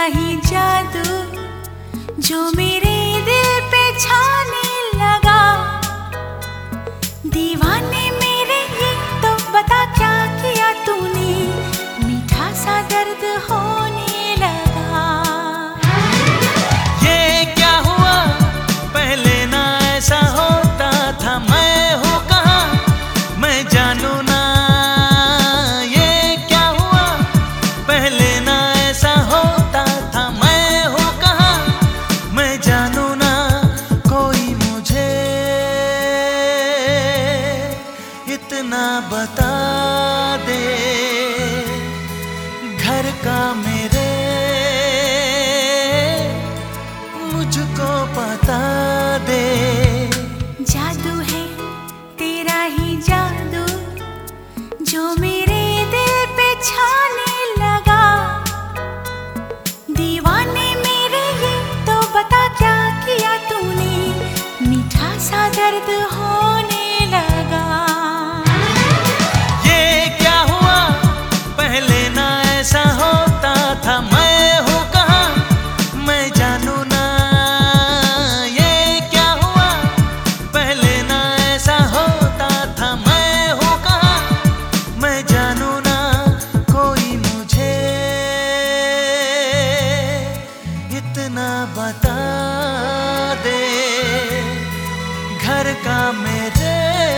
ही जादू जो मेरे दिल पे छाने लगा। दीवाने मेरे ये तो बता क्या किया तूने, मीठा सा दर्द होने लगा। ये क्या हुआ पहले ना ऐसा होता था, मैं हूँ कहाँ मैं जानू ना। ये क्या हुआ पहले ना ऐसा होता था, मैं हूँ कहाँ मैं जानू ना। कोई मुझे इतना बता दे, घर का मेरे मुझको पता दे। जादू है तेरा ही जादू जो मेरे दिल पे छाने लगा। दीवाने मेरे ये तो बता क्या किया तूने, मीठा सा दर्द होने लगा। ये क्या हुआ पहले ना ऐसा होता था, मैं हूँ कहाँ मैं जानू ना। ये क्या हुआ पहले ना ऐसा होता था, मैं हूँ कहाँ मैं जानू ना। कोई मुझे इतना बता दे, घर का मेरे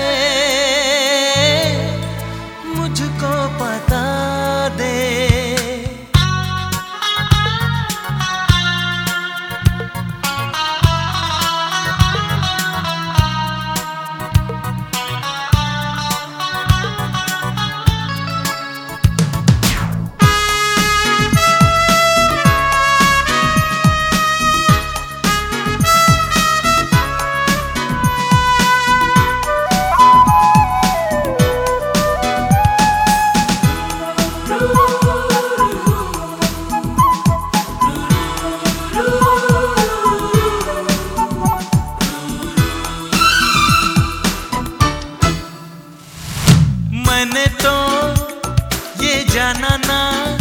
मुझको पता दे। मैंने तो ये जाना ना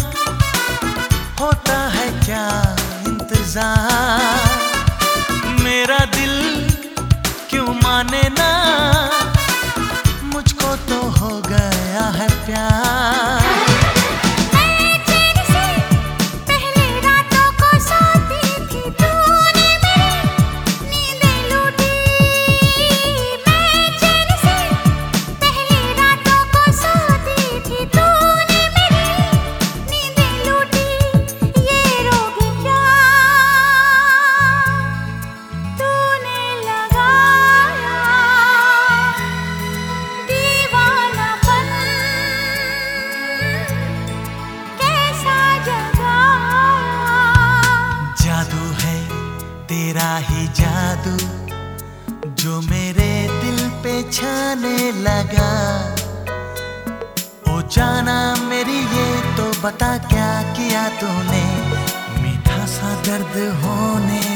होता है क्या इंतजार, मेरा दिल क्यों माने ना, मुझको तो हो गया है प्यार। तेरा ही जादू जो मेरे दिल पे छाने लगा। ओ जाना मेरी ये तो बता क्या किया तूने, मीठा सा दर्द होने